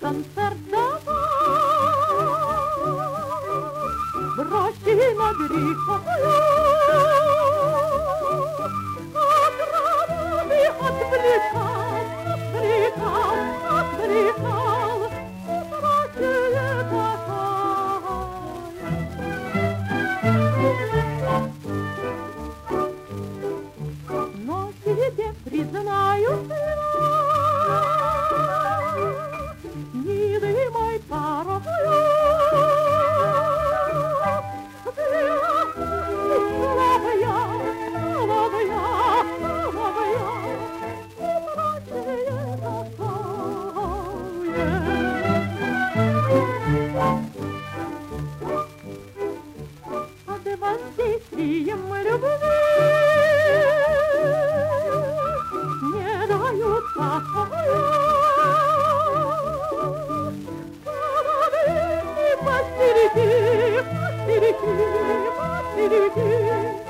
концерт давай, в роще над рекою, от работы отвлекал, прочее такая. Но тебе признаюсь, милый мой порою, слабая, прочее такое. Под воздействием любви не дают покоя. Постереги, постереги, постереги.